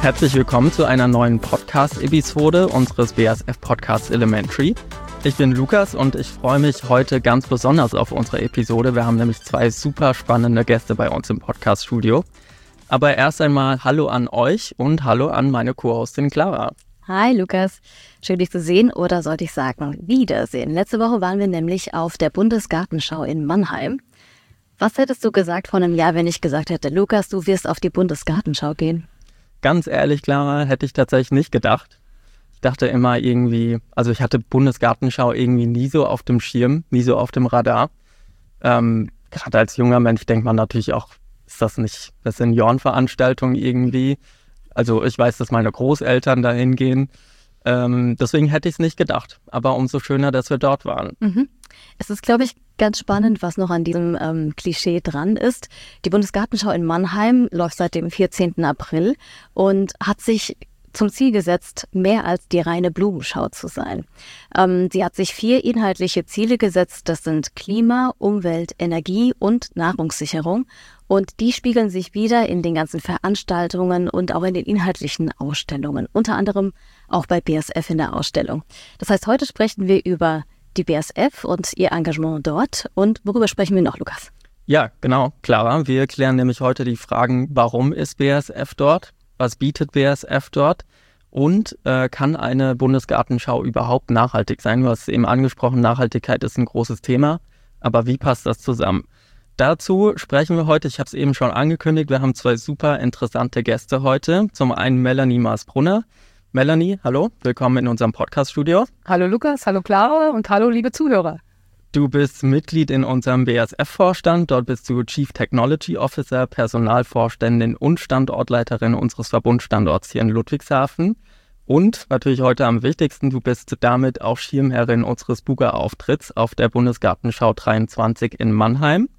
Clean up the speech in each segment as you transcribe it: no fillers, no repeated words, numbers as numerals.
Herzlich willkommen zu einer neuen Podcast-Episode unseres BASF-Podcasts Elementary. Ich bin Lukas und ich freue mich heute ganz besonders auf unsere Episode. Wir haben nämlich zwei super spannende Gäste bei uns im Podcast-Studio. Aber erst einmal Hallo an euch und Hallo an meine Co-Hostin Clara. Hi Lukas, schön dich zu sehen oder sollte ich sagen Wiedersehen. Letzte Woche waren wir nämlich auf der Bundesgartenschau in Mannheim. Was hättest du gesagt vor einem Jahr, wenn ich gesagt hätte, Lukas, du wirst auf die Bundesgartenschau gehen? Ganz ehrlich, Clara, hätte ich tatsächlich nicht gedacht. Ich dachte immer irgendwie, also ich hatte Bundesgartenschau irgendwie nie so auf dem Schirm, nie so auf dem Radar. Gerade als junger Mensch denkt man natürlich auch, ist das nicht eine Seniorenveranstaltung irgendwie? Also ich weiß, dass meine Großeltern dahin gehen. Deswegen hätte ich es nicht gedacht. Aber umso schöner, dass wir dort waren. Es ist, glaube ich, ganz spannend, was noch an diesem Klischee dran ist. Die Bundesgartenschau in Mannheim läuft seit dem 14. April und hat sich zum Ziel gesetzt, mehr als die reine Blumenschau zu sein. Sie hat sich 4 inhaltliche Ziele gesetzt. Das sind Klima, Umwelt, Energie und Nahrungssicherung. Und die spiegeln sich wieder in den ganzen Veranstaltungen und auch in den inhaltlichen Ausstellungen. Unter anderem auch bei BASF in der Ausstellung. Das heißt, heute sprechen wir über die BASF und ihr Engagement dort. Und worüber sprechen wir noch, Lukas? Ja, genau, Clara. Wir klären nämlich heute die Fragen, warum ist BASF dort? Was bietet BASF dort? Und kann eine Bundesgartenschau überhaupt nachhaltig sein? Du hast es eben angesprochen, Nachhaltigkeit ist ein großes Thema. Aber wie passt das zusammen? Dazu sprechen wir heute, ich habe es eben schon angekündigt, wir haben 2 super interessante Gäste heute. Zum einen Melanie Maas-Brunner. Melanie, hallo, willkommen in unserem Podcast-Studio. Hallo Lukas, hallo Clara und hallo liebe Zuhörer. Du bist Mitglied in unserem BASF-Vorstand, dort bist du Chief Technology Officer, Personalvorständin und Standortleiterin unseres Verbundstandorts hier in Ludwigshafen. Und natürlich heute am wichtigsten, du bist damit auch Schirmherrin unseres Buga-Auftritts auf der Bundesgartenschau 23 in Mannheim.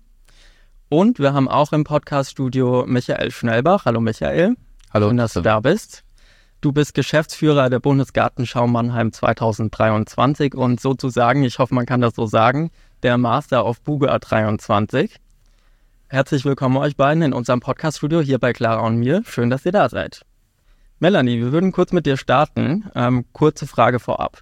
Und wir haben auch im Podcast-Studio Michael Schnellbach. Hallo Michael. Hallo. Schön, dass du da bist. Du bist Geschäftsführer der Bundesgartenschau Mannheim 2023 und sozusagen, ich hoffe, man kann das so sagen, der Master of Buga 23. Herzlich willkommen euch beiden in unserem Podcast-Studio hier bei Clara und mir. Schön, dass ihr da seid. Melanie, wir würden kurz mit dir starten. Kurze Frage vorab.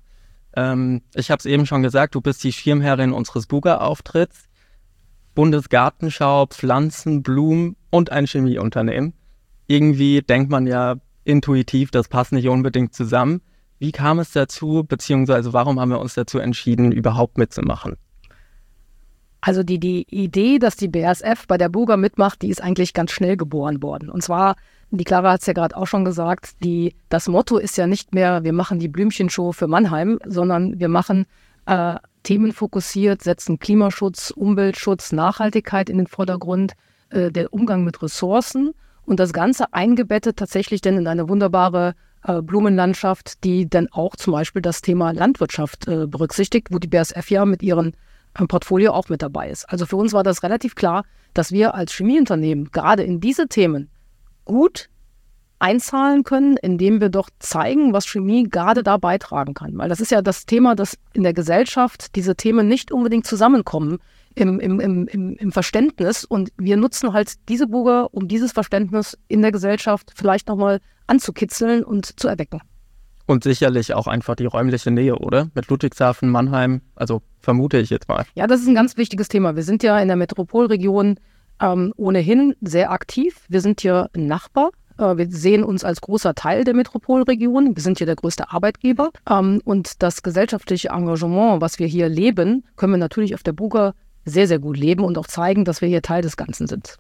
Ich habe es eben schon gesagt, du bist die Schirmherrin unseres Buga-Auftritts. Bundesgartenschau, Pflanzen, Blumen und ein Chemieunternehmen. Irgendwie denkt man ja intuitiv, das passt nicht unbedingt zusammen. Wie kam es dazu, beziehungsweise warum haben wir uns dazu entschieden, überhaupt mitzumachen? Also die Idee, dass die BASF bei der Buga mitmacht, die ist eigentlich ganz schnell geboren worden. Und zwar, die Clara hat es ja gerade auch schon gesagt, das Motto ist ja nicht mehr, wir machen die Blümchenshow für Mannheim, sondern wir machen themenfokussiert, setzen Klimaschutz, Umweltschutz, Nachhaltigkeit in den Vordergrund, der Umgang mit Ressourcen und das Ganze eingebettet tatsächlich dann in eine wunderbare Blumenlandschaft, die dann auch zum Beispiel das Thema Landwirtschaft berücksichtigt, wo die BASF ja mit ihrem Portfolio auch mit dabei ist. Also für uns war das relativ klar, dass wir als Chemieunternehmen gerade in diese Themen gut einzahlen können, indem wir doch zeigen, was Chemie gerade da beitragen kann. Weil das ist ja das Thema, dass in der Gesellschaft diese Themen nicht unbedingt zusammenkommen im Verständnis. Und wir nutzen halt diese Buga, um dieses Verständnis in der Gesellschaft vielleicht nochmal anzukitzeln und zu erwecken. Und sicherlich auch einfach die räumliche Nähe, oder? Mit Ludwigshafen, Mannheim, also vermute ich jetzt mal. Ja, das ist ein ganz wichtiges Thema. Wir sind ja in der Metropolregion ohnehin sehr aktiv. Wir sind hier ein Nachbar. Wir sehen uns als großer Teil der Metropolregion. Wir sind hier der größte Arbeitgeber. Und das gesellschaftliche Engagement, was wir hier leben, können wir natürlich auf der Buga sehr, sehr gut leben und auch zeigen, dass wir hier Teil des Ganzen sind.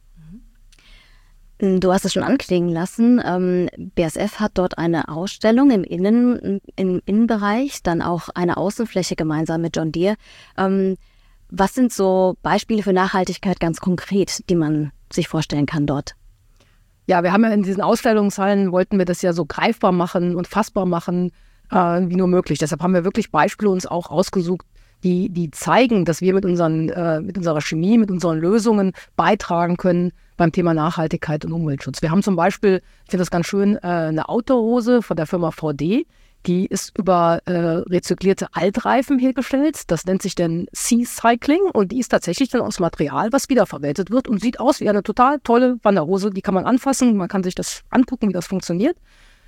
Du hast es schon anklingen lassen. BASF hat dort eine Ausstellung im Innenbereich, dann auch eine Außenfläche gemeinsam mit John Deere. Was sind so Beispiele für Nachhaltigkeit ganz konkret, die man sich vorstellen kann dort? Ja, wir haben ja in diesen Ausstellungshallen, wollten wir das ja so greifbar machen und fassbar machen, wie nur möglich. Deshalb haben wir wirklich Beispiele uns auch ausgesucht, die zeigen, dass wir mit unserer Chemie, mit unseren Lösungen beitragen können beim Thema Nachhaltigkeit und Umweltschutz. Wir haben zum Beispiel, ich finde das ganz schön, eine Outdoor-Hose von der Firma VD, die ist über rezyklierte Altreifen hergestellt. Das nennt sich dann Sea-Cycling und die ist tatsächlich dann aus Material, was wiederverwertet wird und sieht aus wie eine total tolle Wanderhose. Die kann man anfassen, man kann sich das angucken, wie das funktioniert.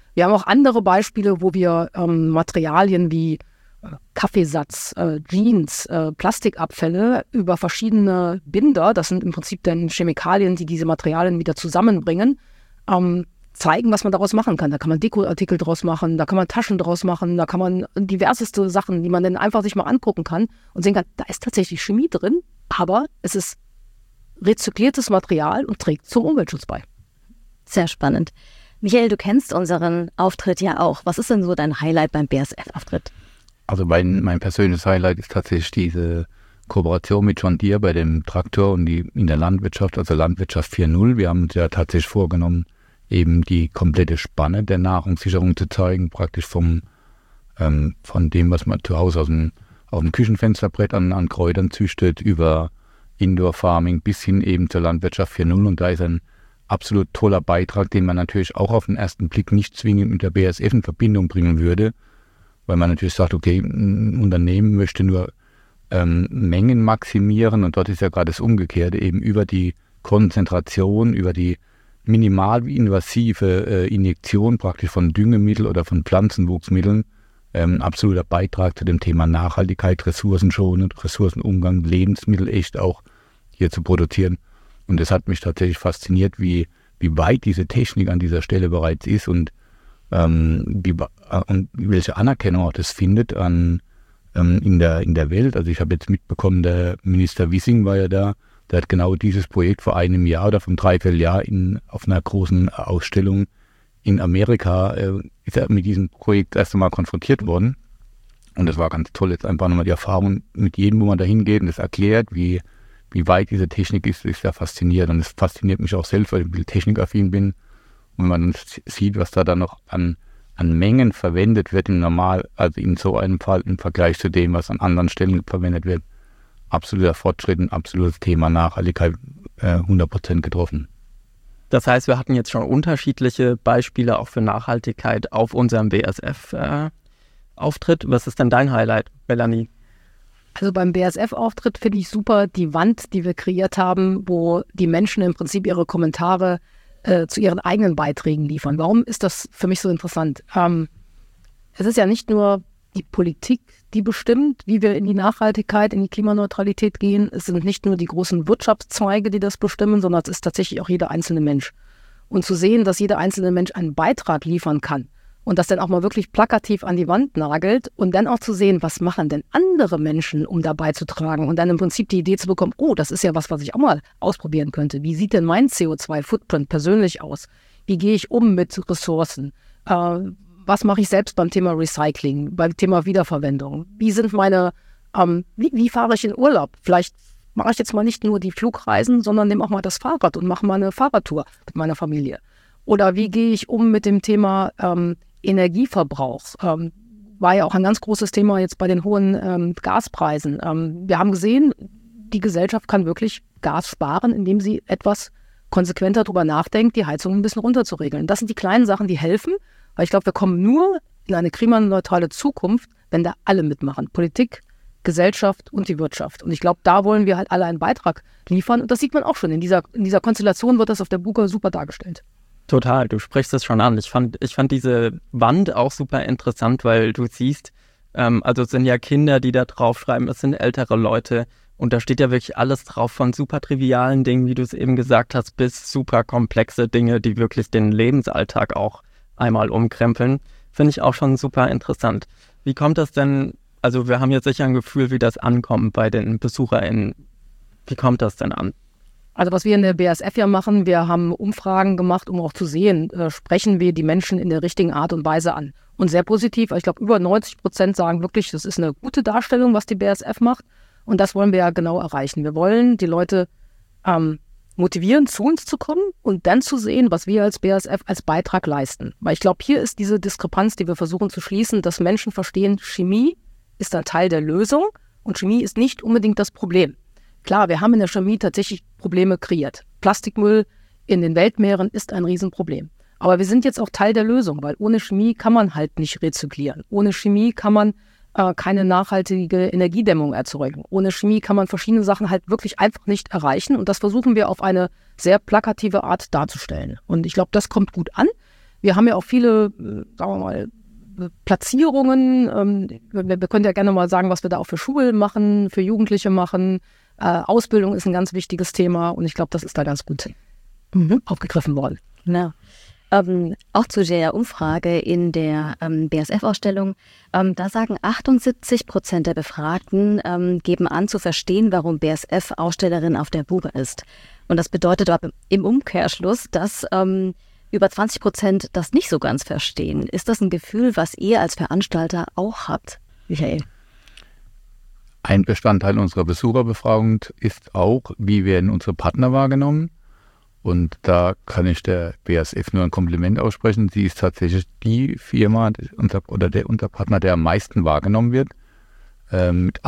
Wir haben auch andere Beispiele, wo wir Materialien wie Kaffeesatz, Jeans, Plastikabfälle über verschiedene Binder, das sind im Prinzip dann Chemikalien, die diese Materialien wieder zusammenbringen, zeigen, was man daraus machen kann. Da kann man Dekoartikel draus machen, da kann man Taschen draus machen, da kann man diverseste Sachen, die man dann einfach sich mal angucken kann und sehen kann, da ist tatsächlich Chemie drin, aber es ist rezykliertes Material und trägt zum Umweltschutz bei. Sehr spannend. Michael, du kennst unseren Auftritt ja auch. Was ist denn so dein Highlight beim BASF-Auftritt? Also mein persönliches Highlight ist tatsächlich diese Kooperation mit John Deere bei dem Traktor und in der Landwirtschaft, also Landwirtschaft 4.0. Wir haben uns ja tatsächlich vorgenommen, eben die komplette Spanne der Nahrungssicherung zu zeigen, praktisch von dem, was man zu Hause auf dem Küchenfensterbrett an Kräutern züchtet, über Indoor Farming bis hin eben zur Landwirtschaft 4.0. Und da ist ein absolut toller Beitrag, den man natürlich auch auf den ersten Blick nicht zwingend mit der BASF in Verbindung bringen würde, weil man natürlich sagt, okay, ein Unternehmen möchte nur Mengen maximieren und dort ist ja gerade das Umgekehrte, eben über die Konzentration, über die minimal invasive Injektion praktisch von Düngemittel oder von Pflanzenwuchsmitteln, absoluter Beitrag zu dem Thema Nachhaltigkeit, ressourcenschonend, Ressourcenumgang, Lebensmittel echt auch hier zu produzieren. Und das hat mich tatsächlich fasziniert, wie weit diese Technik an dieser Stelle bereits ist und welche Anerkennung auch das findet in der Welt. Also ich habe jetzt mitbekommen, der Minister Wissing war ja da, der hat genau dieses Projekt vor einem Jahr oder vom Dreivierteljahr auf einer großen Ausstellung in Amerika ist er mit diesem Projekt erst einmal konfrontiert worden. Und das war ganz toll, jetzt einfach nochmal die Erfahrung mit jedem, wo man da hingeht und das erklärt, wie weit diese Technik ist ja fasziniert. Und es fasziniert mich auch selbst, weil ich ein bisschen technikaffin bin. Und wenn man dann sieht, was da dann noch an Mengen verwendet wird also in so einem Fall im Vergleich zu dem, was an anderen Stellen verwendet wird, absoluter Fortschritt, ein absolutes Thema Nachhaltigkeit 100% getroffen. Das heißt, wir hatten jetzt schon unterschiedliche Beispiele auch für Nachhaltigkeit auf unserem BASF-Auftritt. Was ist denn dein Highlight, Melanie? Also beim BASF-Auftritt finde ich super die Wand, die wir kreiert haben, wo die Menschen im Prinzip ihre Kommentare zu ihren eigenen Beiträgen liefern. Warum ist das für mich so interessant? Es ist ja nicht nur die Politik, die bestimmt, wie wir in die Nachhaltigkeit, in die Klimaneutralität gehen. Es sind nicht nur die großen Wirtschaftszweige, die das bestimmen, sondern es ist tatsächlich auch jeder einzelne Mensch. Und zu sehen, dass jeder einzelne Mensch einen Beitrag liefern kann und das dann auch mal wirklich plakativ an die Wand nagelt und dann auch zu sehen, was machen denn andere Menschen, um da beizutragen und dann im Prinzip die Idee zu bekommen, oh, das ist ja was ich auch mal ausprobieren könnte. Wie sieht denn mein CO2-Footprint persönlich aus? Wie gehe ich um mit Ressourcen? Was mache ich selbst beim Thema Recycling, beim Thema Wiederverwendung? Wie sind wie fahre ich in Urlaub? Vielleicht mache ich jetzt mal nicht nur die Flugreisen, sondern nehme auch mal das Fahrrad und mache mal eine Fahrradtour mit meiner Familie. Oder wie gehe ich um mit dem Thema Energieverbrauch? War ja auch ein ganz großes Thema jetzt bei den hohen Gaspreisen. Wir haben gesehen, die Gesellschaft kann wirklich Gas sparen, indem sie etwas konsequenter darüber nachdenkt, die Heizung ein bisschen runterzuregeln. Das sind die kleinen Sachen, die helfen, weil ich glaube, wir kommen nur in eine klimaneutrale Zukunft, wenn da alle mitmachen. Politik, Gesellschaft und die Wirtschaft. Und ich glaube, da wollen wir halt alle einen Beitrag liefern. Und das sieht man auch schon. In dieser Konstellation wird das auf der Buga super dargestellt. Total, du sprichst es schon an. Ich fand diese Wand auch super interessant, weil du siehst, also es sind ja Kinder, die da draufschreiben, es sind ältere Leute und da steht ja wirklich alles drauf, von super trivialen Dingen, wie du es eben gesagt hast, bis super komplexe Dinge, die wirklich den Lebensalltag auch einmal umkrempeln. Finde ich auch schon super interessant. Wie kommt das denn, also wir haben jetzt sicher ein Gefühl, wie das ankommt bei den BesucherInnen. Wie kommt das denn an? Also was wir in der BASF ja machen, wir haben Umfragen gemacht, um auch zu sehen, sprechen wir die Menschen in der richtigen Art und Weise an. Und sehr positiv, ich glaube über 90% sagen wirklich, das ist eine gute Darstellung, was die BASF macht. Und das wollen wir ja genau erreichen. Wir wollen die Leute motivieren, zu uns zu kommen und dann zu sehen, was wir als BASF als Beitrag leisten. Weil ich glaube, hier ist diese Diskrepanz, die wir versuchen zu schließen, dass Menschen verstehen, Chemie ist ein Teil der Lösung und Chemie ist nicht unbedingt das Problem. Klar, wir haben in der Chemie tatsächlich Probleme kreiert. Plastikmüll in den Weltmeeren ist ein Riesenproblem. Aber wir sind jetzt auch Teil der Lösung, weil ohne Chemie kann man halt nicht rezyklieren. Ohne Chemie kann man keine nachhaltige Energiedämmung erzeugen. Ohne Chemie kann man verschiedene Sachen halt wirklich einfach nicht erreichen. Und das versuchen wir auf eine sehr plakative Art darzustellen. Und ich glaube, das kommt gut an. Wir haben ja auch viele, sagen wir mal, Platzierungen. Wir können ja gerne mal sagen, was wir da auch für Schulen machen, für Jugendliche machen. Ausbildung ist ein ganz wichtiges Thema und ich glaube, das ist da ganz gut aufgegriffen worden. Genau. Auch zu der Umfrage in der BASF-Ausstellung, da sagen 78% der Befragten, geben an zu verstehen, warum BASF Ausstellerin auf der Buga ist. Und das bedeutet aber im Umkehrschluss, dass über 20% das nicht so ganz verstehen. Ist das ein Gefühl, was ihr als Veranstalter auch habt, Michael? Ein Bestandteil unserer Besucherbefragung ist auch, wie werden unsere Partner wahrgenommen. Und da kann ich der BASF nur ein Kompliment aussprechen. Sie ist tatsächlich die Firma unser Partner, der am meisten wahrgenommen wird. Mit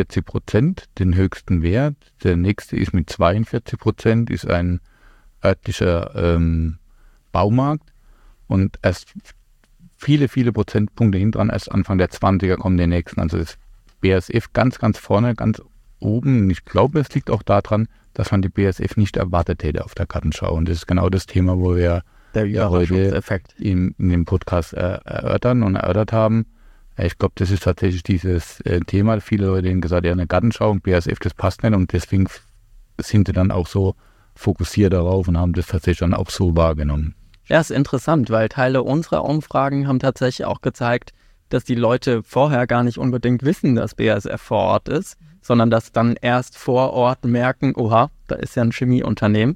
48% den höchsten Wert. Der nächste ist mit 42%, ist ein örtlicher Baumarkt. Und erst viele Prozentpunkte hinten erst Anfang der 20er kommen die nächsten. Also das BASF ganz vorne, ganz oben. Und ich glaube, es liegt auch daran, dass man die BASF nicht erwartet hätte auf der Gartenschau. Und das ist genau das Thema, wo wir heute in dem Podcast erörtert haben. Ich glaube, das ist tatsächlich dieses Thema. Viele Leute haben gesagt, ja, eine Gartenschau und BASF, das passt nicht. Und deswegen sind sie dann auch so fokussiert darauf und haben das tatsächlich dann auch so wahrgenommen. Ja, ist interessant, weil Teile unserer Umfragen haben tatsächlich auch gezeigt, dass die Leute vorher gar nicht unbedingt wissen, dass BASF vor Ort ist, sondern dass dann erst vor Ort merken, oha, da ist ja ein Chemieunternehmen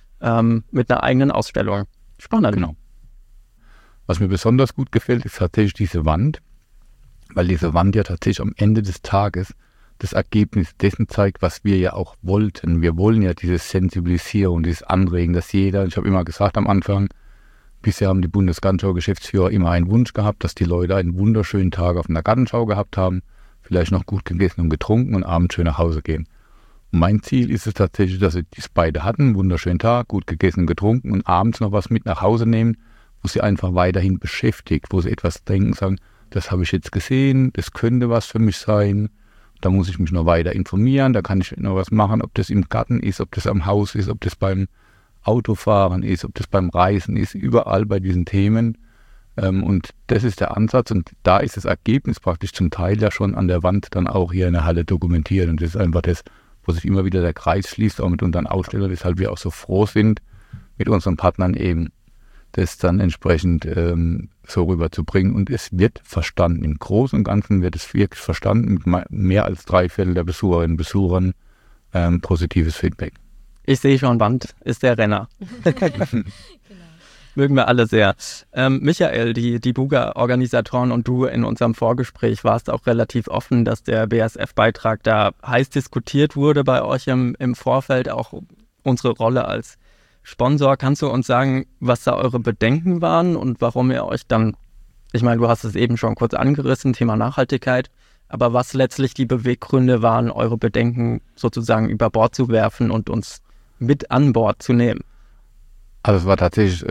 mit einer eigenen Ausstellung. Spannend. Genau. Was mir besonders gut gefällt, ist tatsächlich diese Wand, weil diese Wand ja tatsächlich am Ende des Tages das Ergebnis dessen zeigt, was wir ja auch wollten. Wir wollen ja diese Sensibilisierung, dieses Anregen, dass jeder, ich habe immer gesagt am Anfang, bisher haben die Bundesgartenschau-Geschäftsführer immer einen Wunsch gehabt, dass die Leute einen wunderschönen Tag auf einer Gartenschau gehabt haben, vielleicht noch gut gegessen und getrunken und abends schön nach Hause gehen. Und mein Ziel ist es tatsächlich, dass sie dies beide hatten, einen wunderschönen Tag, gut gegessen und getrunken und abends noch was mit nach Hause nehmen, wo sie einfach weiterhin beschäftigt, wo sie etwas denken, sagen, das habe ich jetzt gesehen, das könnte was für mich sein, da muss ich mich noch weiter informieren, da kann ich noch was machen, ob das im Garten ist, ob das am Haus ist, ob das beim Autofahren ist, ob das beim Reisen ist, überall bei diesen Themen. Und das ist der Ansatz und da ist das Ergebnis praktisch zum Teil ja schon an der Wand dann auch hier in der Halle dokumentiert. Und das ist einfach das, wo sich immer wieder der Kreis schließt, auch mit unseren Ausstellern, weshalb wir auch so froh sind, mit unseren Partnern eben das dann entsprechend so rüberzubringen. Und es wird verstanden. Im Großen und Ganzen wird es wirklich verstanden, mit mehr als 3/4 der Besucherinnen und Besuchern positives Feedback. Ich sehe schon, Wand ist der Renner. Genau. Mögen wir alle sehr. Michael, die Buga-Organisatoren und du in unserem Vorgespräch warst auch relativ offen, dass der BASF-Beitrag da heiß diskutiert wurde bei euch im Vorfeld, auch unsere Rolle als Sponsor. Kannst du uns sagen, was da eure Bedenken waren und warum ihr euch dann, ich meine, du hast es eben schon kurz angerissen, Thema Nachhaltigkeit, aber was letztlich die Beweggründe waren, eure Bedenken sozusagen über Bord zu werfen und uns mit an Bord zu nehmen? Also es war tatsächlich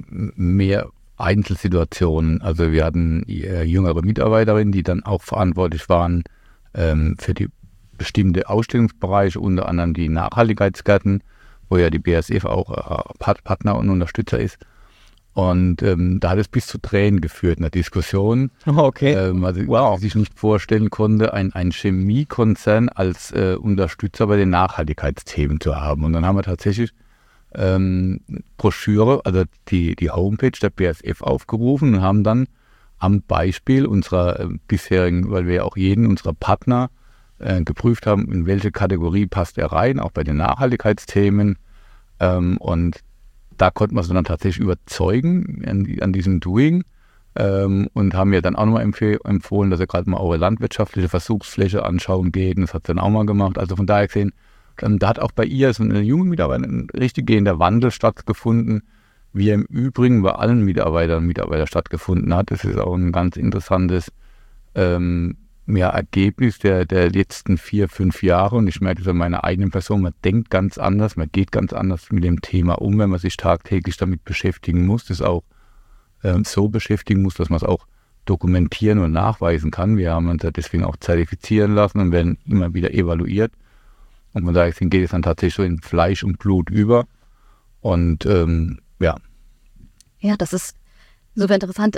mehr Einzelsituationen. Also wir hatten jüngere Mitarbeiterinnen, die dann auch verantwortlich waren für die bestimmte Ausstellungsbereiche, unter anderem die Nachhaltigkeitsgärten, wo ja die BASF auch Partner und Unterstützer ist. Und da hat es bis zu Tränen geführt in der Diskussion. Okay. Also sich nicht vorstellen konnte, ein Chemiekonzern als Unterstützer bei den Nachhaltigkeitsthemen zu haben. Und dann haben wir tatsächlich Broschüre, also die Homepage der BASF aufgerufen und haben dann am Beispiel unserer bisherigen, weil wir ja auch jeden unserer Partner geprüft haben, in welche Kategorie passt er rein, auch bei den Nachhaltigkeitsthemen. Und da konnten wir es dann tatsächlich überzeugen an diesem Doing und haben mir dann auch nochmal empfohlen, dass er gerade mal eure landwirtschaftliche Versuchsfläche anschauen geht. Und das hat sie dann auch mal gemacht. Also von daher gesehen, da hat auch bei ihr so eine junge Mitarbeiterin ein richtig gehender Wandel stattgefunden, wie er im Übrigen bei allen Mitarbeitern und Mitarbeitern stattgefunden hat. Das ist auch ein ganz interessantes Ergebnis der letzten 4-5 Jahre. Und ich merke das an meiner eigenen Person, man denkt ganz anders, man geht ganz anders mit dem Thema um, wenn man sich tagtäglich damit beschäftigen muss, das auch so beschäftigen muss, dass man es auch dokumentieren und nachweisen kann. Wir haben uns ja deswegen auch zertifizieren lassen und werden immer wieder evaluiert. Und von daher geht es dann tatsächlich so in Fleisch und Blut über. Und Ja, das ist Super interessant.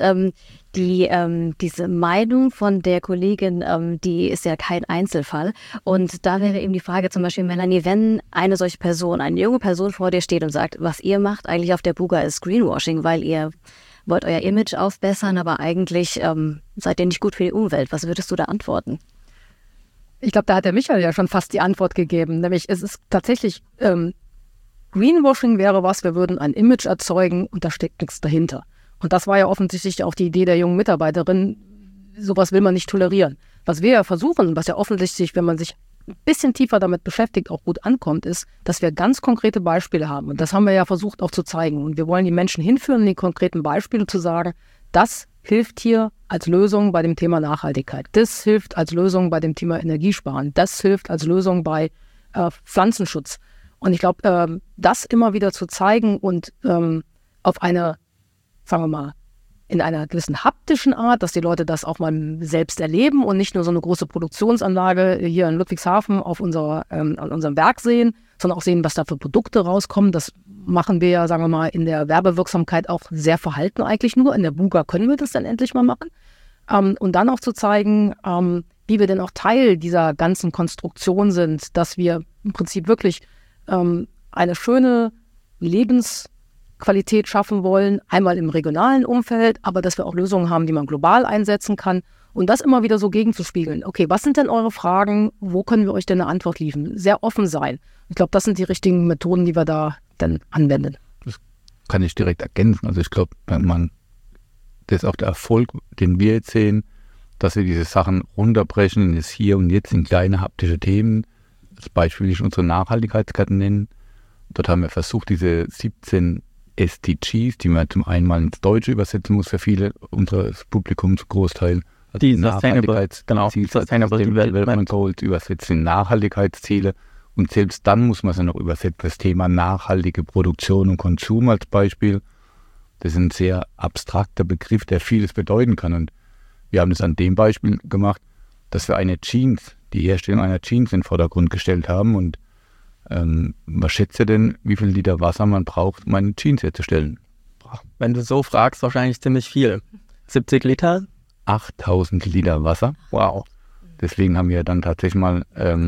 Diese Meinung von der Kollegin, die ist ja kein Einzelfall. Und da wäre eben die Frage zum Beispiel, Melanie, wenn eine solche Person, eine junge Person vor dir steht und sagt, was ihr macht eigentlich auf der Buga ist Greenwashing, weil ihr wollt euer Image aufbessern, aber eigentlich seid ihr nicht gut für die Umwelt. Was würdest du da antworten? Ich glaube, da hat der Michael ja schon fast die Antwort gegeben. Nämlich, es ist tatsächlich, Greenwashing wäre was, wir würden ein Image erzeugen und da steckt nichts dahinter. Und das war ja offensichtlich auch die Idee der jungen Mitarbeiterin. Sowas will man nicht tolerieren. Was wir ja versuchen, was ja offensichtlich, wenn man sich ein bisschen tiefer damit beschäftigt, auch gut ankommt, ist, dass wir ganz konkrete Beispiele haben. Und das haben wir ja versucht auch zu zeigen. Und wir wollen die Menschen hinführen, die konkreten Beispiele zu sagen, das hilft hier als Lösung bei dem Thema Nachhaltigkeit. Das hilft als Lösung bei dem Thema Energiesparen. Das hilft als Lösung bei Pflanzenschutz. Und ich glaube, das immer wieder zu zeigen und auf eine, sagen wir mal, in einer gewissen haptischen Art, dass die Leute das auch mal selbst erleben und nicht nur so eine große Produktionsanlage hier in Ludwigshafen auf an unserem Werk sehen, sondern auch sehen, was da für Produkte rauskommen. Das machen wir ja, sagen wir mal, in der Werbewirksamkeit auch sehr verhalten eigentlich nur. In der Buga können wir das dann endlich mal machen. Und dann auch zu zeigen, wie wir denn auch Teil dieser ganzen Konstruktion sind, dass wir im Prinzip wirklich eine schöne Lebensqualität schaffen wollen, einmal im regionalen Umfeld, aber dass wir auch Lösungen haben, die man global einsetzen kann und das immer wieder so gegenzuspiegeln. Okay, was sind denn eure Fragen? Wo können wir euch denn eine Antwort liefern? Sehr offen sein. Ich glaube, das sind die richtigen Methoden, die wir da dann anwenden. Das kann ich direkt ergänzen. Also ich glaube, das ist auch der Erfolg, den wir jetzt sehen, dass wir diese Sachen runterbrechen in das Hier und Jetzt in kleine haptische Themen. Als Beispiel will ich unsere Nachhaltigkeitskarte nennen. Dort haben wir versucht, diese 17 SDGs, die man zum einen mal ins Deutsche übersetzen muss für viele unseres Publikums, Großteil. Also die Sustainable Development Goals übersetzen in Nachhaltigkeitsziele. Und selbst dann muss man es ja noch übersetzen. Das Thema nachhaltige Produktion und Konsum als Beispiel. Das ist ein sehr abstrakter Begriff, der vieles bedeuten kann. Und wir haben das an dem Beispiel gemacht, dass wir die Herstellung einer Jeans in den Vordergrund gestellt haben. Und was schätzt ihr denn, wie viel Liter Wasser man braucht, um eine Jeans herzustellen? Wenn du so fragst, wahrscheinlich ziemlich viel. 70 Liter? 8000 Liter Wasser. Wow. Deswegen haben wir dann tatsächlich mal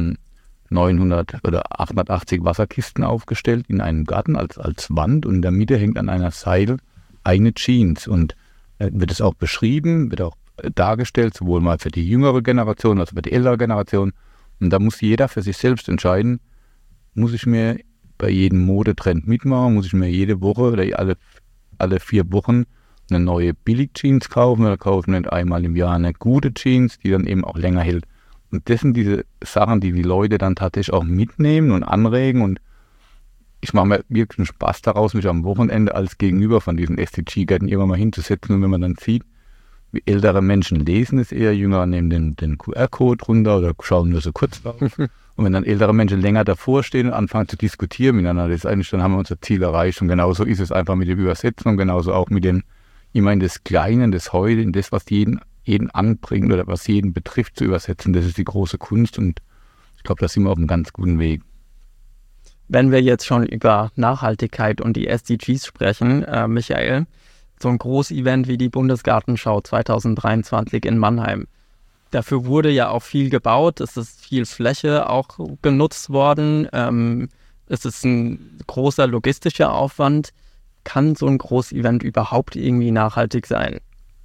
900 oder 880 Wasserkisten aufgestellt in einem Garten als Wand und in der Mitte hängt an einer Seite eine Jeans und wird es auch beschrieben, wird auch dargestellt, sowohl mal für die jüngere Generation als auch für die ältere Generation. Und da muss jeder für sich selbst entscheiden, muss ich mir bei jedem Modetrend mitmachen, muss ich mir jede Woche oder alle 4 Wochen eine neue Billig-Jeans kaufen oder kaufen nicht einmal im Jahr eine gute Jeans, die dann eben auch länger hält. Und das sind diese Sachen, die die Leute dann tatsächlich auch mitnehmen und anregen. Und ich mache mir wirklich einen Spaß daraus, mich am Wochenende als Gegenüber von diesen SDG-Gärten irgendwann mal hinzusetzen. Und wenn man dann sieht, wie ältere Menschen lesen es eher, jüngere nehmen den QR-Code runter oder schauen nur so kurz drauf. Und wenn dann ältere Menschen länger davor stehen und anfangen zu diskutieren miteinander, das ist eigentlich, dann haben wir unser Ziel erreicht. Und genauso ist es einfach mit dem Übersetzen und genauso auch mit dem, immer in das Kleine, in das Heute, in das, was jeden anbringt oder was jeden betrifft, zu übersetzen. Das ist die große Kunst und ich glaube, da sind wir auf einem ganz guten Weg. Wenn wir jetzt schon über Nachhaltigkeit und die SDGs sprechen, Michael, so ein Großevent wie die Bundesgartenschau 2023 in Mannheim, dafür wurde ja auch viel gebaut, es ist viel Fläche auch genutzt worden, es ist ein großer logistischer Aufwand. Kann so ein Großevent überhaupt irgendwie nachhaltig sein?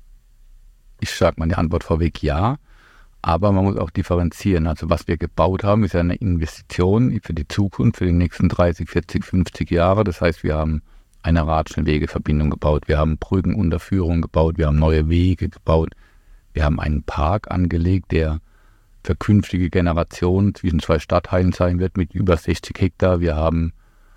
Ich sage mal die Antwort vorweg, ja, aber man muss auch differenzieren. Also was wir gebaut haben, ist ja eine Investition für die Zukunft, für die nächsten 30, 40, 50 Jahre. Das heißt, wir haben eine Radschnellwegeverbindung gebaut, wir haben Brückenunterführungen gebaut, wir haben neue Wege gebaut, wir haben einen Park angelegt, der für künftige Generationen zwischen 2 Stadtteilen sein wird mit über 60 Hektar. Wir haben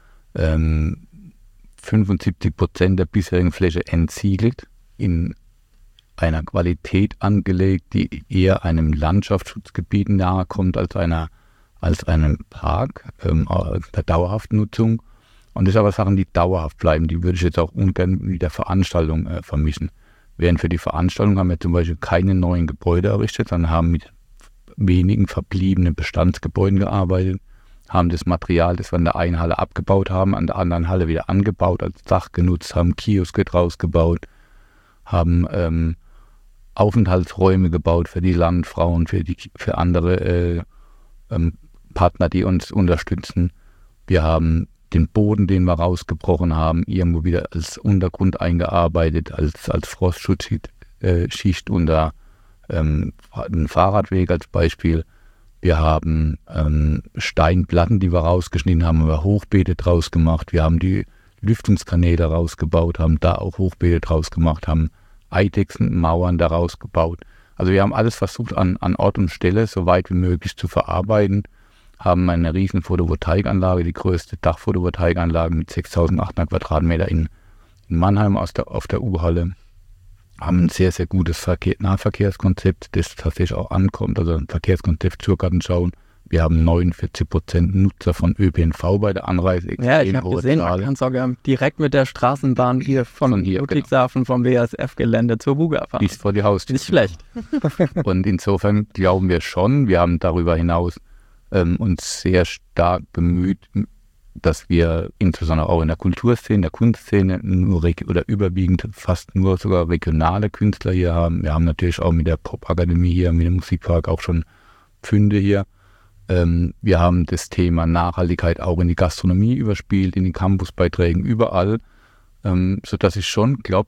75% der bisherigen Fläche entsiegelt, in einer Qualität angelegt, die eher einem Landschaftsschutzgebiet nahe kommt als einem Park, der dauerhaften Nutzung. Und das sind aber Sachen, die dauerhaft bleiben. Die würde ich jetzt auch ungern mit der Veranstaltung vermischen. Während für die Veranstaltung haben wir zum Beispiel keine neuen Gebäude errichtet, sondern haben mit wenigen verbliebenen Bestandsgebäuden gearbeitet, haben das Material, das wir in der einen Halle abgebaut haben, an der anderen Halle wieder angebaut, als Dach genutzt, haben Kioske draus gebaut, haben Aufenthaltsräume gebaut für die Landfrauen, für andere Partner, die uns unterstützen. Wir haben den Boden, den wir rausgebrochen haben, irgendwo wieder als Untergrund eingearbeitet, als Frostschutzschicht unter einen Fahrradweg als Beispiel. Wir haben Steinplatten, die wir rausgeschnitten haben, wir Hochbeete draus gemacht. Wir haben die Lüftungskanäle rausgebaut, haben da auch Hochbeete draus gemacht, haben Eidechsenmauern daraus gebaut. Also wir haben alles versucht an Ort und Stelle so weit wie möglich zu verarbeiten, haben eine riesen Photovoltaikanlage, die größte Dachphotovoltaikanlage mit 6.800 Quadratmeter in Mannheim auf der U-Halle, haben ein sehr, sehr gutes Nahverkehrskonzept, das tatsächlich auch ankommt, also ein Verkehrskonzept zur Gartenschau. Wir haben 49% Nutzer von ÖPNV bei der Anreise. Ja, ich habe gesehen, man kann sogar direkt mit der Straßenbahn hier von Ludwigshafen vom BASF-Gelände zur Buga fahren. Bis vor die Haustür. Nicht schlecht. Und insofern glauben wir schon, wir haben darüber hinaus uns sehr stark bemüht, dass wir insbesondere auch in der Kulturszene, der Kunstszene oder überwiegend fast nur sogar regionale Künstler hier haben. Wir haben natürlich auch mit der Popakademie hier, mit dem Musikpark auch schon Pfünde hier. Wir haben das Thema Nachhaltigkeit auch in die Gastronomie überspielt, in den Campusbeiträgen, überall, sodass ich schon glaube,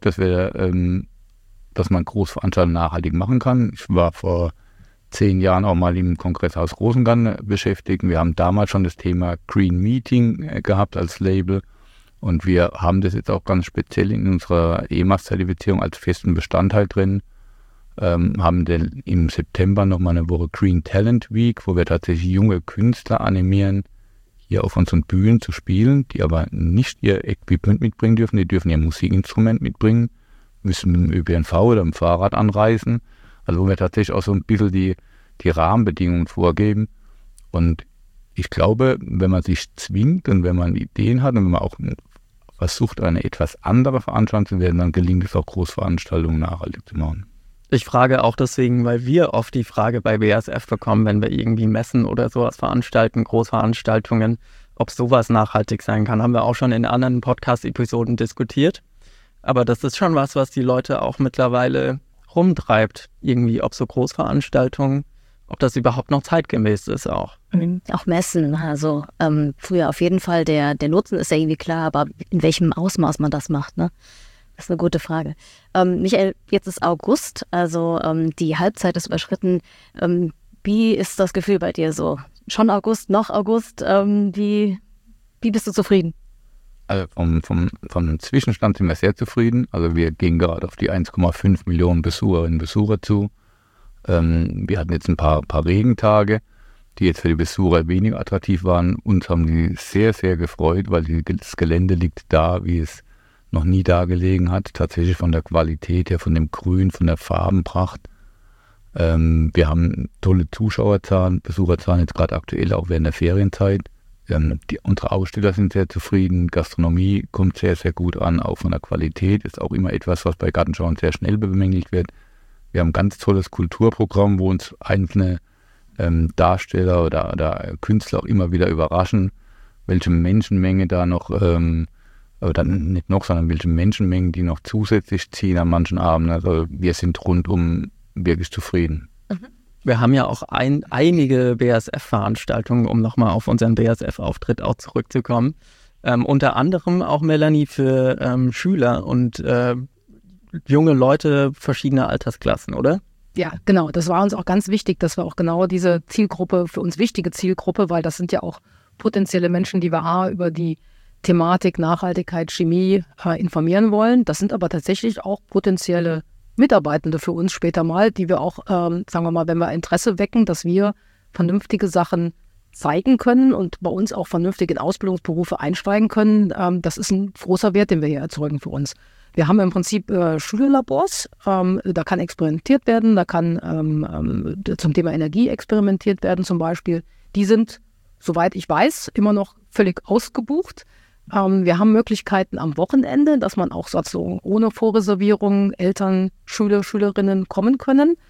dass man Großveranstaltungen nachhaltig machen kann. Ich war vor 10 Jahren auch mal im Kongresshaus Rosengarten beschäftigt. Wir haben damals schon das Thema Green Meeting gehabt als Label und wir haben das jetzt auch ganz speziell in unserer EMAS-Zertifizierung als festen Bestandteil drin. Haben im September nochmal eine Woche Green Talent Week, wo wir tatsächlich junge Künstler animieren, hier auf unseren Bühnen zu spielen, die aber nicht ihr Equipment mitbringen dürfen, die dürfen ihr Musikinstrument mitbringen, müssen mit dem ÖPNV oder dem Fahrrad anreisen. Also wo wir tatsächlich auch so ein bisschen die Rahmenbedingungen vorgeben. Und ich glaube, wenn man sich zwingt und wenn man Ideen hat und wenn man auch versucht, eine etwas andere Veranstaltung zu werden, dann gelingt es auch, Großveranstaltungen nachhaltig zu machen. Ich frage auch deswegen, weil wir oft die Frage bei BASF bekommen, wenn wir irgendwie Messen oder sowas veranstalten, Großveranstaltungen, ob sowas nachhaltig sein kann. Haben wir auch schon in anderen Podcast-Episoden diskutiert. Aber das ist schon was die Leute auch mittlerweile rumtreibt, irgendwie, ob so Großveranstaltungen, ob das überhaupt noch zeitgemäß ist auch. Auch Messen, also früher auf jeden Fall, der Nutzen ist ja irgendwie klar, aber in welchem Ausmaß man das macht, ne? Das ist eine gute Frage. Michael, jetzt ist August, also die Halbzeit ist überschritten. Wie ist das Gefühl bei dir so? Schon August, noch August, wie bist du zufrieden? Also vom Zwischenstand sind wir sehr zufrieden. Also wir gehen gerade auf die 1,5 Millionen Besucherinnen und Besucher zu. Wir hatten jetzt ein paar Regentage, die jetzt für die Besucher weniger attraktiv waren. Uns haben die sehr, sehr gefreut, weil das Gelände liegt da, wie es noch nie da gelegen hat. Tatsächlich von der Qualität her, von dem Grün, von der Farbenpracht. Wir haben tolle Zuschauerzahlen, Besucherzahlen jetzt gerade aktuell auch während der Ferienzeit. Unsere Aussteller sind sehr zufrieden, Gastronomie kommt sehr, sehr gut an, auch von der Qualität ist auch immer etwas, was bei Gartenschauen sehr schnell bemängelt wird. Wir haben ein ganz tolles Kulturprogramm, wo uns einzelne Darsteller oder Künstler auch immer wieder überraschen, welche Menschenmenge da noch, oder nicht noch, sondern welche Menschenmengen die noch zusätzlich ziehen an manchen Abenden. Also wir sind rundum wirklich zufrieden. Wir haben ja auch einige BASF-Veranstaltungen, um nochmal auf unseren BASF-Auftritt auch zurückzukommen. Unter anderem auch, Melanie, für Schüler und junge Leute verschiedener Altersklassen, oder? Ja, genau. Das war uns auch ganz wichtig, dass wir auch genau diese Zielgruppe, für uns wichtige Zielgruppe, weil das sind ja auch potenzielle Menschen, die wir über die Thematik Nachhaltigkeit, Chemie informieren wollen. Das sind aber tatsächlich auch potenzielle Mitarbeitende für uns später mal, die wir auch, sagen wir mal, wenn wir Interesse wecken, dass wir vernünftige Sachen zeigen können und bei uns auch vernünftig in Ausbildungsberufe einsteigen können. Das ist ein großer Wert, den wir hier erzeugen für uns. Wir haben im Prinzip Schülerlabors, da kann experimentiert werden, da kann zum Thema Energie experimentiert werden zum Beispiel. Die sind, soweit ich weiß, immer noch völlig ausgebucht. Wir haben Möglichkeiten am Wochenende, dass man auch sozusagen ohne Vorreservierung Eltern, Schüler, Schülerinnen kommen können.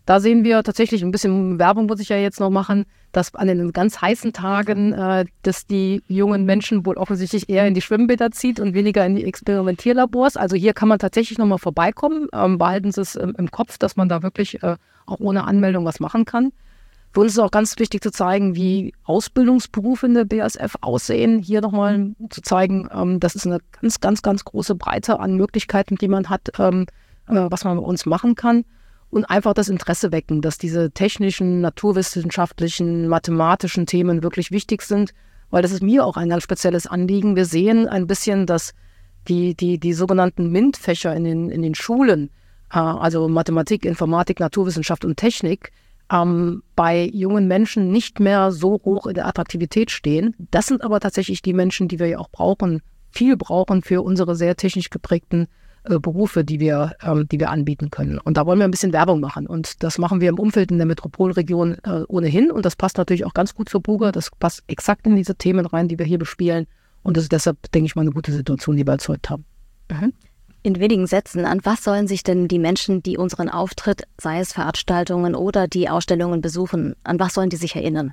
Da sehen wir tatsächlich ein bisschen Werbung, muss ich ja jetzt noch machen, dass an den ganz heißen Tagen, dass die jungen Menschen wohl offensichtlich eher in die Schwimmbäder zieht und weniger in die Experimentierlabors. Also hier kann man tatsächlich nochmal vorbeikommen. Behalten Sie es im Kopf, dass man da wirklich auch ohne Anmeldung was machen kann. Für uns ist auch ganz wichtig zu zeigen, wie Ausbildungsberufe in der BASF aussehen. Hier nochmal zu zeigen, das ist eine ganz, ganz, ganz große Breite an Möglichkeiten, die man hat, was man bei uns machen kann. Und einfach das Interesse wecken, dass diese technischen, naturwissenschaftlichen, mathematischen Themen wirklich wichtig sind, weil das ist mir auch ein ganz spezielles Anliegen. Wir sehen ein bisschen, dass die sogenannten MINT-Fächer in den Schulen, also Mathematik, Informatik, Naturwissenschaft und Technik, bei jungen Menschen nicht mehr so hoch in der Attraktivität stehen. Das sind aber tatsächlich die Menschen, die wir ja auch viel brauchen für unsere sehr technisch geprägten Berufe, die wir anbieten können. Und da wollen wir ein bisschen Werbung machen. Und das machen wir im Umfeld in der Metropolregion ohnehin. Und das passt natürlich auch ganz gut zur Buga. Das passt exakt in diese Themen rein, die wir hier bespielen. Und das ist deshalb, denke ich mal, eine gute Situation, die wir erzeugt haben. Mhm. In wenigen Sätzen, an was sollen sich denn die Menschen, die unseren Auftritt, sei es Veranstaltungen oder die Ausstellungen besuchen, an was sollen die sich erinnern?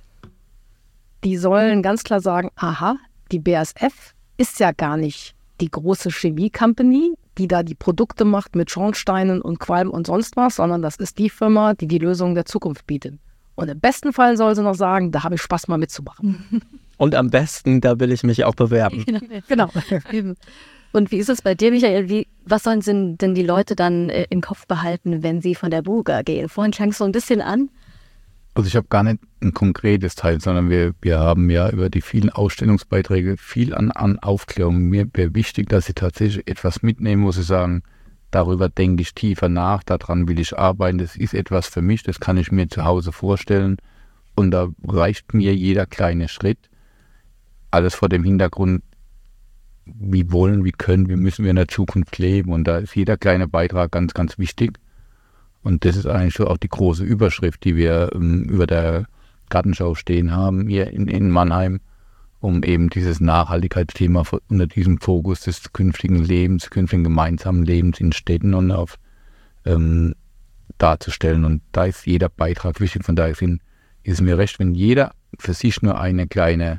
Die sollen ganz klar sagen, aha, die BASF ist ja gar nicht die große Chemie-Company, die da die Produkte macht mit Schornsteinen und Qualm und sonst was, sondern das ist die Firma, die die Lösung der Zukunft bietet. Und im besten Fall soll sie noch sagen, da habe ich Spaß mal mitzumachen. Und am besten, da will ich mich auch bewerben. Genau. Und wie ist es bei dir, Michael? Was sollen denn die Leute dann im Kopf behalten, wenn sie von der Buga gehen? Vorhin klang es so ein bisschen an. Also ich habe gar nicht ein konkretes Teil, sondern wir haben ja über die vielen Ausstellungsbeiträge viel an Aufklärung. Mir wäre wichtig, dass sie tatsächlich etwas mitnehmen, wo sie sagen, darüber denke ich tiefer nach, daran will ich arbeiten, das ist etwas für mich, das kann ich mir zu Hause vorstellen. Und da reicht mir jeder kleine Schritt. Alles vor dem Hintergrund, wie müssen wir in der Zukunft leben. Und da ist jeder kleine Beitrag ganz, ganz wichtig. Und das ist eigentlich so auch die große Überschrift, die wir über der Gartenschau stehen haben, hier in Mannheim, um eben dieses Nachhaltigkeitsthema unter diesem Fokus des künftigen Lebens, künftigen gemeinsamen Lebens in Städten und darzustellen. Und da ist jeder Beitrag wichtig. Von daher ist es mir recht, wenn jeder für sich nur eine kleine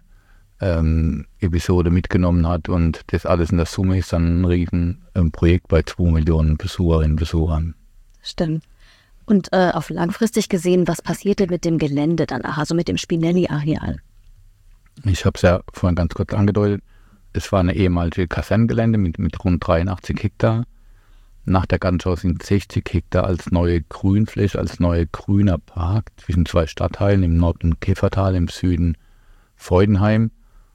Episode mitgenommen hat und das alles in der Summe ist dann ein riesen Projekt bei 2 Millionen Besucherinnen und Besuchern. Stimmt. Und auf langfristig gesehen, was passiert denn mit dem Gelände danach, also mit dem Spinelli-Areal? Ich habe es ja vorhin ganz kurz angedeutet. Es war eine ehemalige Kasernengelände mit rund 83 Hektar. Nach der Gartenschau sind 60 Hektar als neue Grünfläche, als neuer grüner Park zwischen 2 Stadtteilen, im Norden Käfertal, im Süden Freudenheim.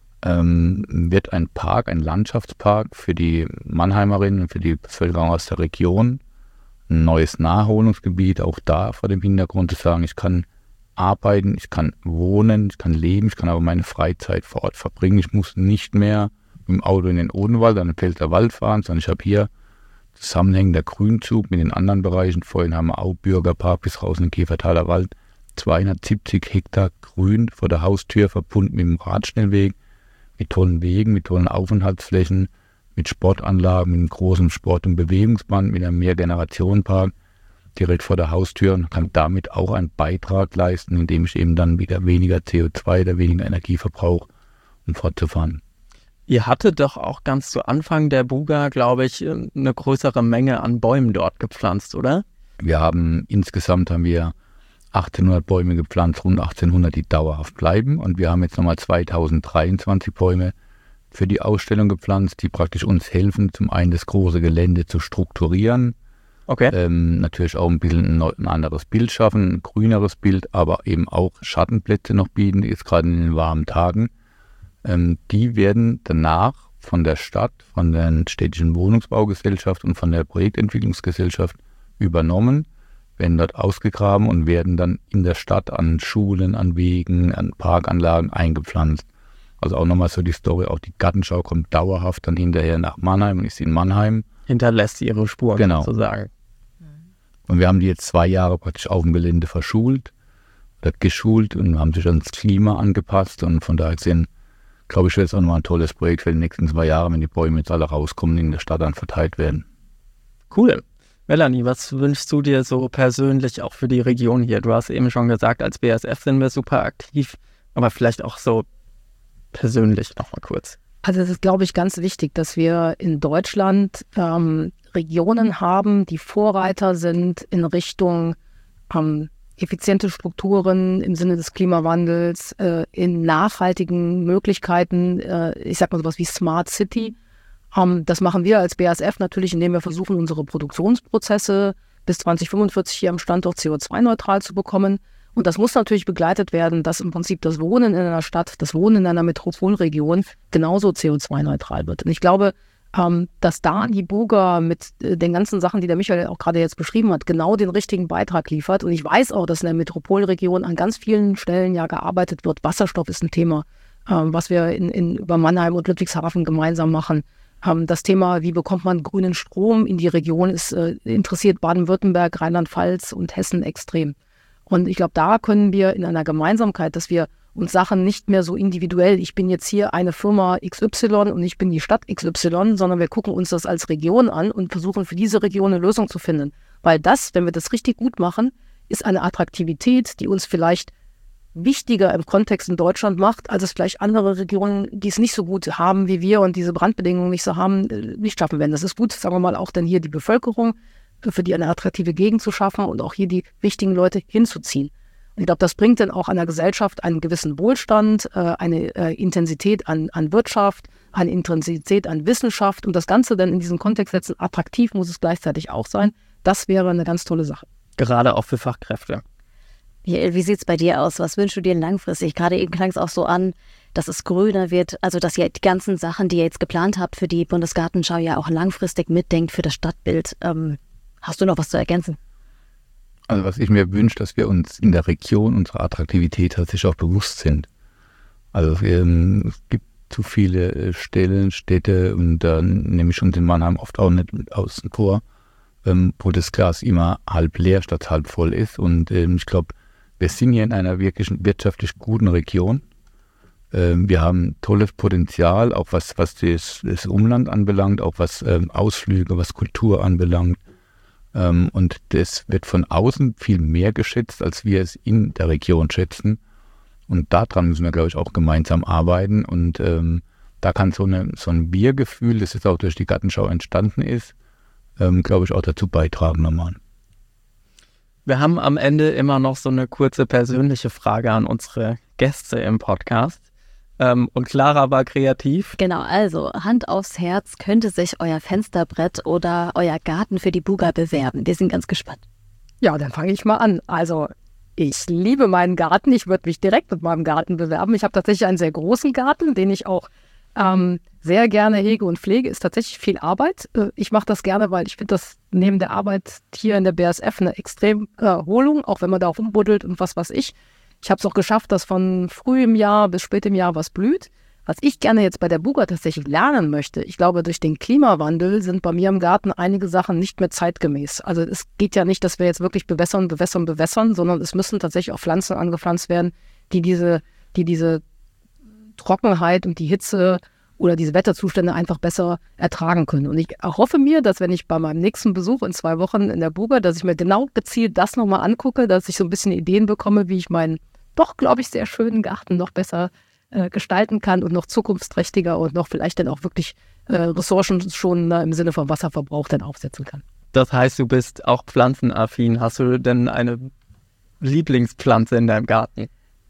Wird ein Park, ein Landschaftspark für die Mannheimerinnen und für die Bevölkerung aus der Region. Ein neues Naherholungsgebiet, auch da vor dem Hintergrund zu sagen, ich kann arbeiten, ich kann wohnen, ich kann leben, ich kann aber meine Freizeit vor Ort verbringen. Ich muss nicht mehr mit dem Auto in den Odenwald, an den Pfälzer Wald fahren, sondern ich habe hier zusammenhängender Grünzug mit den anderen Bereichen. Vorhin haben wir auch Bürgerpark bis raus in den Käfertaler Wald. 270 Hektar Grün vor der Haustür, verbunden mit dem Radschnellweg, mit tollen Wegen, mit tollen Aufenthaltsflächen, mit Sportanlagen, mit einem großen Sport- und Bewegungsband, mit einem Mehrgenerationenpark direkt vor der Haustür und kann damit auch einen Beitrag leisten, indem ich eben dann wieder weniger CO2 oder weniger Energie verbrauche, um fortzufahren. Ihr hattet doch auch ganz zu Anfang der Buga, glaube ich, eine größere Menge an Bäumen dort gepflanzt, oder? Insgesamt haben wir 1800 Bäume gepflanzt, rund 1800, die dauerhaft bleiben. Und wir haben jetzt nochmal 2023 Bäume für die Ausstellung gepflanzt, die praktisch uns helfen, zum einen das große Gelände zu strukturieren. Okay. Natürlich auch ein bisschen ein anderes Bild schaffen, ein grüneres Bild, aber eben auch Schattenplätze noch bieten, jetzt gerade in den warmen Tagen. Die werden danach von der Stadt, von der städtischen Wohnungsbaugesellschaft und von der Projektentwicklungsgesellschaft übernommen, werden dort ausgegraben und werden dann in der Stadt an Schulen, an Wegen, an Parkanlagen eingepflanzt. Also auch nochmal so die Story, auch die Gartenschau kommt dauerhaft dann hinterher nach Mannheim und ist in Mannheim. Hinterlässt ihre Spuren, genau, sozusagen. Und wir haben die jetzt 2 Jahre praktisch auf dem Gelände geschult und haben sich ans Klima angepasst. Und von daher gesehen, glaube ich, wird es auch nochmal ein tolles Projekt für die nächsten 2 Jahre, wenn die Bäume jetzt alle rauskommen und in der Stadt dann verteilt werden. Cool. Melanie, was wünschst du dir so persönlich auch für die Region hier? Du hast eben schon gesagt, als BASF sind wir super aktiv, aber vielleicht auch so persönlich noch mal kurz. Also es ist, glaube ich, ganz wichtig, dass wir in Deutschland Regionen haben, die Vorreiter sind in Richtung effiziente Strukturen im Sinne des Klimawandels, in nachhaltigen Möglichkeiten, ich sag mal sowas wie Smart City. Das machen wir als BASF natürlich, indem wir versuchen, unsere Produktionsprozesse bis 2045 hier am Standort CO2-neutral zu bekommen. Und das muss natürlich begleitet werden, dass im Prinzip das Wohnen in einer Stadt, das Wohnen in einer Metropolregion genauso CO2-neutral wird. Und ich glaube, dass da die Buga mit den ganzen Sachen, die der Michael auch gerade jetzt beschrieben hat, genau den richtigen Beitrag liefert. Und ich weiß auch, dass in der Metropolregion an ganz vielen Stellen ja gearbeitet wird. Wasserstoff ist ein Thema, was wir über Mannheim und Ludwigshafen gemeinsam machen. Das Thema, wie bekommt man grünen Strom in die Region, interessiert Baden-Württemberg, Rheinland-Pfalz und Hessen extrem. Und ich glaube, da können wir in einer Gemeinsamkeit, dass wir uns Sachen nicht mehr so individuell, ich bin jetzt hier eine Firma XY und ich bin die Stadt XY, sondern wir gucken uns das als Region an und versuchen für diese Region eine Lösung zu finden. Weil das, wenn wir das richtig gut machen, ist eine Attraktivität, die uns vielleicht wichtiger im Kontext in Deutschland macht, als es vielleicht andere Regionen, die es nicht so gut haben wie wir und diese Brandbedingungen nicht so haben, nicht schaffen werden. Das ist gut, sagen wir mal, auch dann hier die Bevölkerung, für die eine attraktive Gegend zu schaffen und auch hier die wichtigen Leute hinzuziehen. Und ich glaube, das bringt dann auch einer Gesellschaft einen gewissen Wohlstand, eine Intensität an Wirtschaft, eine Intensität an Wissenschaft und das Ganze dann in diesen Kontext setzen. Attraktiv muss es gleichzeitig auch sein. Das wäre eine ganz tolle Sache. Gerade auch für Fachkräfte. Wie sieht es bei dir aus? Was wünschst du dir langfristig? Gerade eben klang es auch so an, dass es grüner wird, also dass ihr die ganzen Sachen, die ihr jetzt geplant habt für die Bundesgartenschau, ja auch langfristig mitdenkt für das Stadtbild. Hast du noch was zu ergänzen? Also was ich mir wünsche, dass wir uns in der Region unserer Attraktivität tatsächlich auch bewusst sind. Also es gibt zu viele Stellen, Städte und da nehme ich uns in Mannheim oft auch nicht mit außen vor, wo das Glas immer halb leer statt halb voll ist. Und ich glaube, wir sind hier in einer wirklich wirtschaftlich guten Region. Wir haben tolles Potenzial, auch was das Umland anbelangt, auch was Ausflüge, was Kultur anbelangt. Und das wird von außen viel mehr geschätzt, als wir es in der Region schätzen. Und daran müssen wir, glaube ich, auch gemeinsam arbeiten. Und da kann so ein Wir-Gefühl, das jetzt auch durch die Gartenschau entstanden ist, glaube ich, auch dazu beitragen nochmal. Wir haben am Ende immer noch so eine kurze persönliche Frage an unsere Gäste im Podcast. Und Clara war kreativ. Genau, also Hand aufs Herz, könnte sich euer Fensterbrett oder euer Garten für die Buga bewerben? Wir sind ganz gespannt. Ja, dann fange ich mal an. Also ich liebe meinen Garten. Ich würde mich direkt mit meinem Garten bewerben. Ich habe tatsächlich einen sehr großen Garten, den ich auch sehr gerne hege und pflege. Ist tatsächlich viel Arbeit. Ich mache das gerne, weil ich finde das neben der Arbeit hier in der BASF eine extrem Erholung, auch wenn man da auch umbuddelt und was weiß ich. Ich habe es auch geschafft, dass von früh im Jahr bis spät im Jahr was blüht. Was ich gerne jetzt bei der Buga tatsächlich lernen möchte, ich glaube, durch den Klimawandel sind bei mir im Garten einige Sachen nicht mehr zeitgemäß. Also es geht ja nicht, dass wir jetzt wirklich bewässern, sondern es müssen tatsächlich auch Pflanzen angepflanzt werden, die diese Trockenheit und die Hitze oder diese Wetterzustände einfach besser ertragen können. Und ich hoffe mir, dass wenn ich bei meinem nächsten Besuch in 2 Wochen in der Buga, dass ich mir genau gezielt das nochmal angucke, dass ich so ein bisschen Ideen bekomme, wie ich meinen doch, glaube ich, sehr schönen Garten noch besser gestalten kann und noch zukunftsträchtiger und noch vielleicht dann auch wirklich ressourcenschonender im Sinne von Wasserverbrauch dann aufsetzen kann. Das heißt, du bist auch pflanzenaffin. Hast du denn eine Lieblingspflanze in deinem Garten?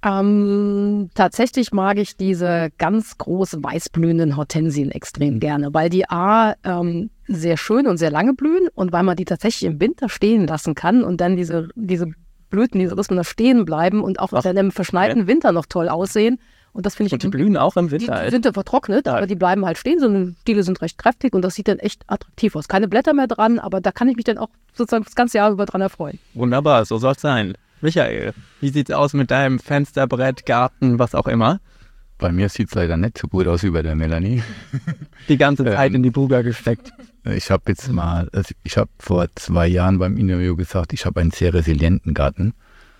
Tatsächlich mag ich diese ganz großen weißblühenden Hortensien extrem gerne, weil die sehr schön und sehr lange blühen und weil man die tatsächlich im Winter stehen lassen kann und dann diese Blüten, diese Rispen da stehen bleiben und auch dann im verschneiten Winter noch toll aussehen. Und das finde ich. Und die blühen auch im Winter? Die sind ja vertrocknet, aber die bleiben halt stehen. So die Stiele sind recht kräftig und das sieht dann echt attraktiv aus. Keine Blätter mehr dran, aber da kann ich mich dann auch sozusagen das ganze Jahr über dran erfreuen. Wunderbar, so soll es sein. Michael, wie sieht's aus mit deinem Fensterbrett, Garten, was auch immer? Bei mir sieht es leider nicht so gut aus wie bei der Melanie. Die ganze Zeit in die Buga gesteckt. Ich habe vor 2 Jahren beim Interview gesagt, ich habe einen sehr resilienten Garten.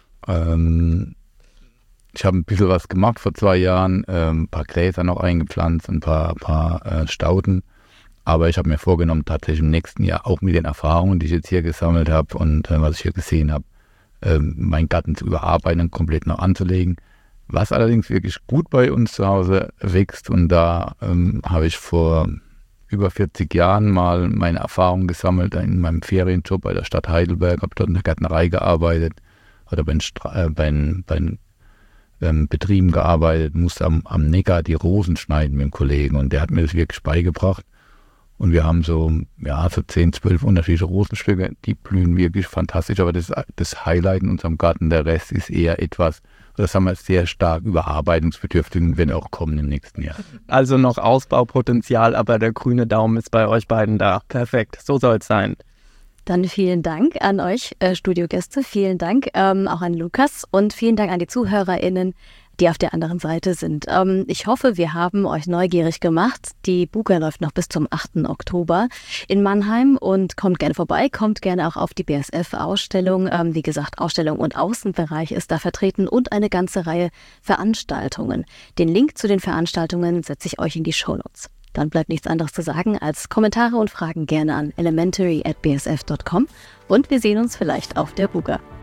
Ich habe ein bisschen was gemacht vor 2 Jahren, ein paar Gräser noch eingepflanzt, ein paar Stauden. Aber ich habe mir vorgenommen, tatsächlich im nächsten Jahr auch mit den Erfahrungen, die ich jetzt hier gesammelt habe und was ich hier gesehen habe, meinen Garten zu überarbeiten und komplett noch anzulegen. Was allerdings wirklich gut bei uns zu Hause wächst, und da habe ich vor über 40 Jahren mal meine Erfahrungen gesammelt in meinem Ferienjob bei der Stadt Heidelberg, habe dort in der Gärtnerei gearbeitet oder bei Betrieben gearbeitet, musste am Neckar die Rosen schneiden mit dem Kollegen, und der hat mir das wirklich beigebracht. Und wir haben so 10, 12 unterschiedliche Rosenstücke, die blühen wirklich fantastisch, aber das Highlight in unserem Garten, der Rest ist eher etwas, das haben wir sehr stark überarbeitungsbedürftig, wenn auch kommen im nächsten Jahr. Also noch Ausbaupotenzial, aber der grüne Daumen ist bei euch beiden da. Perfekt, so soll es sein. Dann vielen Dank an euch, Studiogäste. Vielen Dank auch an Lukas und vielen Dank an die ZuhörerInnen, die auf der anderen Seite sind. Ich hoffe, wir haben euch neugierig gemacht. Die Buga läuft noch bis zum 8. Oktober in Mannheim und kommt gerne vorbei, kommt gerne auch auf die BASF-Ausstellung. Wie gesagt, Ausstellung und Außenbereich ist da vertreten und eine ganze Reihe Veranstaltungen. Den Link zu den Veranstaltungen setze ich euch in die Shownotes. Dann bleibt nichts anderes zu sagen als Kommentare und Fragen gerne an elementary@basf.com und wir sehen uns vielleicht auf der Buga.